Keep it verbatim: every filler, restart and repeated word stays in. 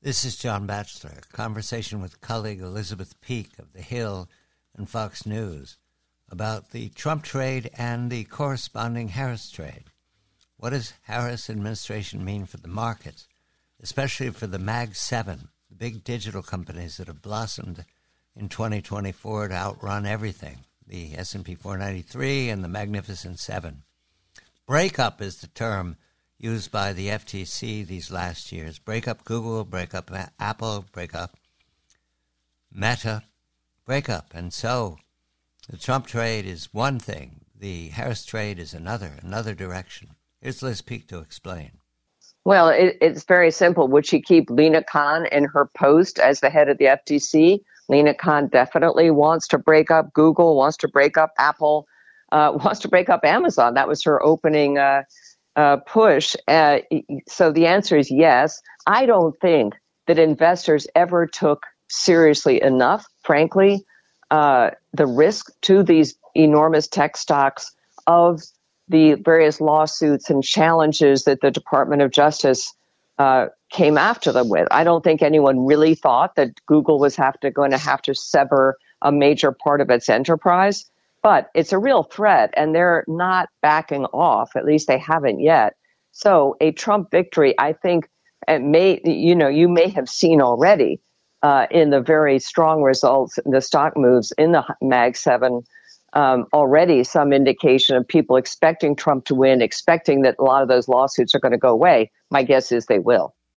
This is John Batchelor, a conversation with colleague Elizabeth Peake of The Hill and Fox News about the Trump trade and the corresponding Harris trade. What does Harris administration mean for the markets, especially for the Mag seven, the big digital companies that have blossomed in twenty twenty-four to outrun everything, the S and P four ninety-three and the Magnificent Seven? Breakup is the term used by the F T C these last years. Break up Google, break up Apple, break up Meta, break up. And so the Trump trade is one thing. The Harris trade is another, another direction. Here's Liz Peake to explain. Well, it, it's very simple. Would she keep Lina Khan in her post as the head of the F T C? Lina Khan definitely wants to break up Google, wants to break up Apple, uh, wants to break up Amazon. That was her opening uh, uh, push. Uh, so the answer is yes. I don't think that investors ever took seriously enough, frankly, uh, the risk to these enormous tech stocks of the various lawsuits and challenges that the Department of Justice uh, came after them with. I don't think anyone really thought that Google was have to, going to have to sever a major part of its enterprise, but it's a real threat, and they're not backing off. At least they haven't yet. So a Trump victory, I think, it may, you know, you may have seen already uh, in the very strong results, the stock moves in the Mag seven. Um, already some indication of people expecting Trump to win, expecting that a lot of those lawsuits are going to go away. My guess is they will.